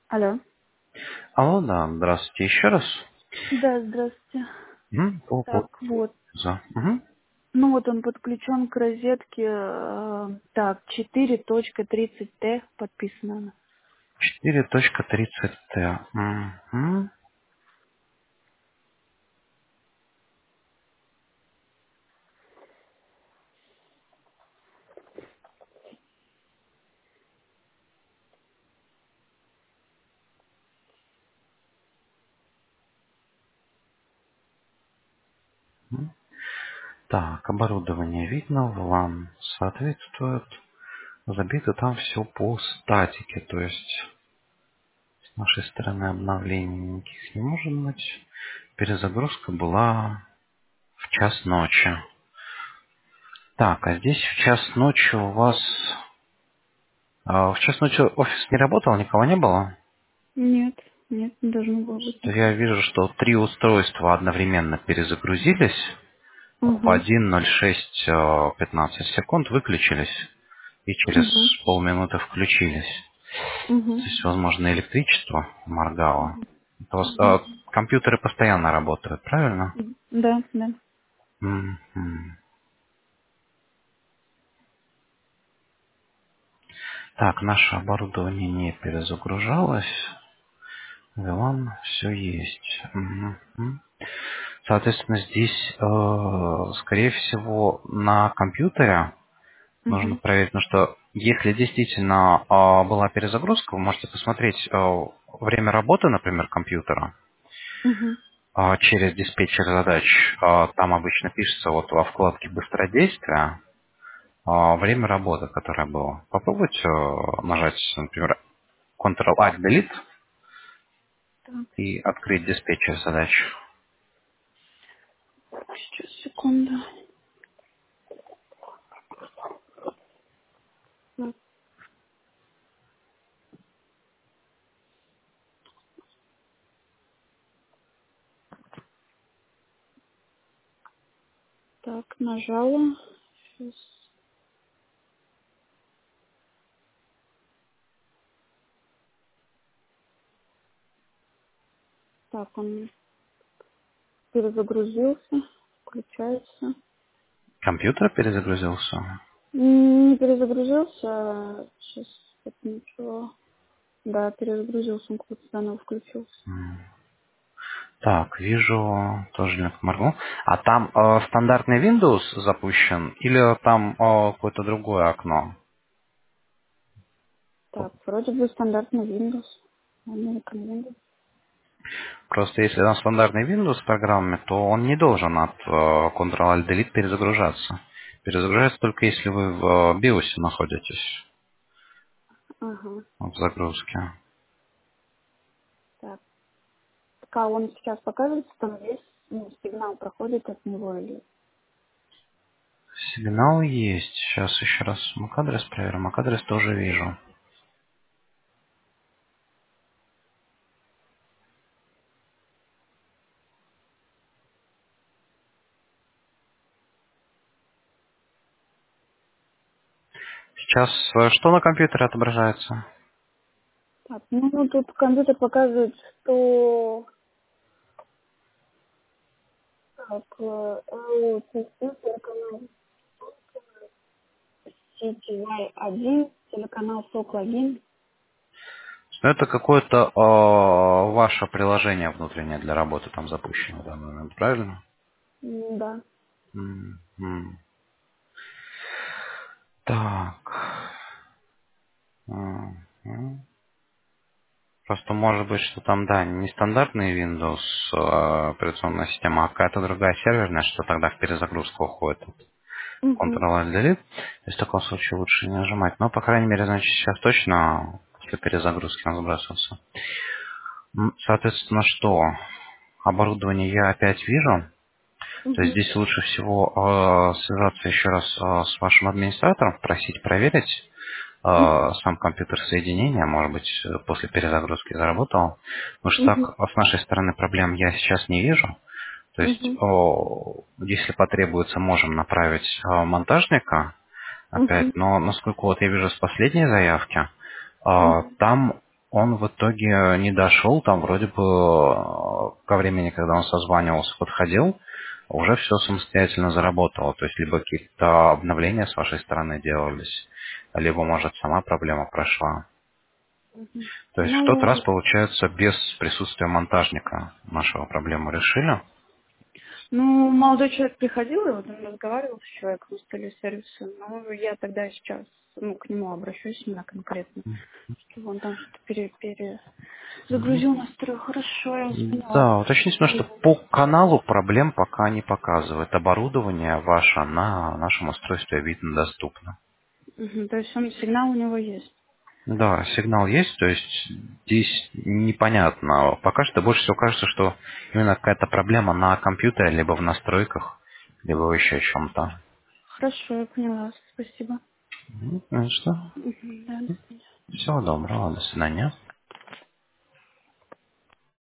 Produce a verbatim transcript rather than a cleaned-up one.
Алло. Алло, да, здравствуйте еще раз. Да, здравствуйте. Мгм, по Так, поводу вот. за. Мгм. Ну вот он подключен к розетке. э, Так, четыре точка тридцать т подписано она. четыре точка тридцать т. Мгм. Так, оборудование видно, вам соответствует. Забито там все по статике, то есть с нашей стороны обновлений никаких не может быть. Перезагрузка была в час ночи. Так, а здесь в час ночи у вас... а, в час ночи офис не работал, никого не было? Нет, нет, не должно было быть. То я вижу, что три устройства одновременно перезагрузились. В Угу, один ноль шесть э, пятнадцать секунд выключились и через угу, полминуты включились. угу, То есть, возможно, электричество моргало. Это у вас, угу. э, компьютеры постоянно работают, правильно? Да, да. Мгм. Так, наше оборудование не перезагружалось. Вилан, все есть. Мгм. Соответственно, здесь, э, скорее всего, на компьютере нужно Угу, проверить, ну что если действительно а, была перезагрузка, вы можете посмотреть а, время работы, например, компьютера угу. а, через диспетчер задач. А, там обычно пишется вот во вкладке «Быстродействие» а, время работы, которое было. Попробуйте а, нажать, например, контрол-альт-делит Так, и открыть диспетчер задач. сейчас, секунду. Так, так, нажала. Сейчас. Так, он перезагрузился, включается. Компьютер перезагрузился. М, Не перезагрузился. Сейчас ничего. Да, перезагрузился, он какой-то заново включился. Так, вижу, тоже не моргнул. А там э, стандартный Windows запущен или там э, какое-то другое окно? Так, вроде бы стандартный Windows. American Windows. Просто если там стандартный Windows в программе, то он не должен от э, Ctrl-Alt-Delete перезагружаться. Перезагружается только если вы в э, BIOS находитесь Ага. в загрузке. Так. Так, а он сейчас показывается, там весь ну, сигнал проходит от него или... Сигнал есть. Сейчас еще раз MAC-адрес проверим. MAC-адрес тоже вижу. Сейчас э, что на компьютере отображается? Так, ну, ну, тут компьютер показывает, что так, э, L T C, телеканал C T Y один, телеканал сок один. Ну, это какое-то э, ваше приложение внутреннее для работы там запущено в данный момент, правильно? М, Да. М, м. Так. М, м. Просто может быть, что там, да, не стандартный Windows э, операционная система, а какая-то другая серверная, что тогда в перезагрузку уходит. Угу. Ctrl-Alt-Delete. То есть в таком случае лучше не нажимать. Но, по крайней мере, значит, сейчас точно после перезагрузки он сбрасывался. М, Соответственно, что? Оборудование я опять вижу. То есть Угу. здесь лучше всего э, связаться еще раз э, с вашим администратором, просить проверить э, сам компьютер соединения, может быть, э, после перезагрузки заработал. Потому что Угу. так, с нашей стороны проблем я сейчас не вижу. То есть, Угу. о, если потребуется, можем направить э, монтажника опять. Угу. Но насколько вот я вижу с последней заявки, э, Угу. там Он в итоге не дошел, там вроде бы э, ко времени, когда он созванивался, подходил, уже все самостоятельно заработало. То есть либо какие-то обновления с вашей стороны делались, либо, может, сама проблема прошла. Мгм. То есть в тот раз, Ну, получается, без присутствия монтажника нашу проблему решили. ну, молодой человек приходил, и вот он разговаривал с человеком, с телесервиса, но я тогда сейчас, ну, к нему обращусь именно конкретно, чтобы он там что-то пере, перезагрузил настрой. Хорошо, я вас поняла. Да, уточните, потому что по каналу проблем пока не показывает. Оборудование ваше на нашем устройстве видно доступно. Мгм, то есть он, сигнал у него есть. Да, сигнал есть, то есть здесь непонятно. Пока что больше всего кажется, что именно какая-то проблема на компьютере, либо в настройках, либо еще чем-то. Хорошо, я поняла. Спасибо. Ну, ну что, Мгм, да, до свидания. всего доброго, до свидания.